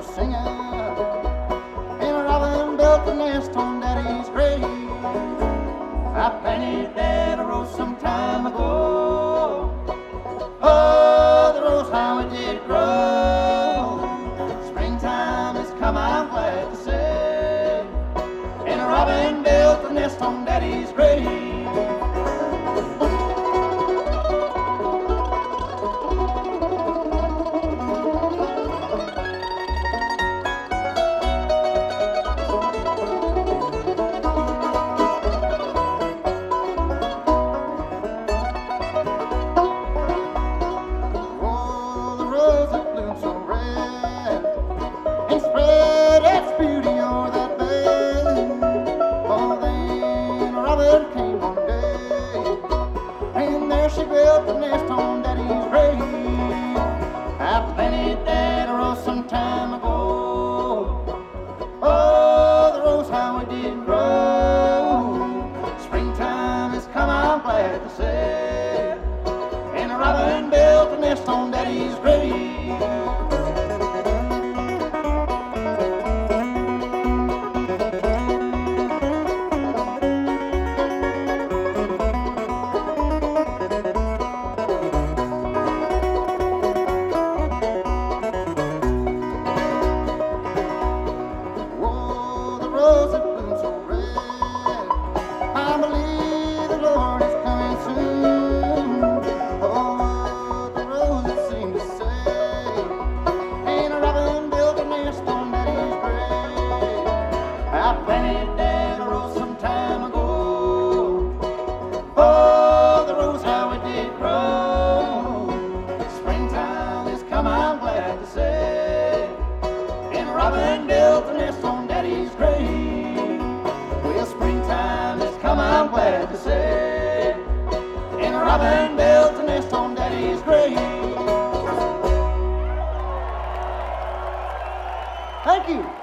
singing, and a robin built a nest on Daddy's grave. I planted that rose some time ago. Oh, the rose, how it did grow. Springtime has come, I'm glad to say, and a robin built a nest on Daddy's grave. She built a nest on Daddy's grave. I planted that rose some time ago. Oh, the rose, how it did grow. Springtime has come, I'm glad to say, and a robin built a nest on Daddy's grave. Rose that blooms so red, I believe the Lord is coming soon. Oh, the rose that seemed to say, and a robin built a nest on Daddy's grave. I planted that rose some time ago. Oh, the rose, how it did grow. Springtime has come, I'm glad to say, and a robin built a nest on Daddy's grave. Well, springtime has come, I'm glad to say, and a robin built a nest on Daddy's grave. Thank you.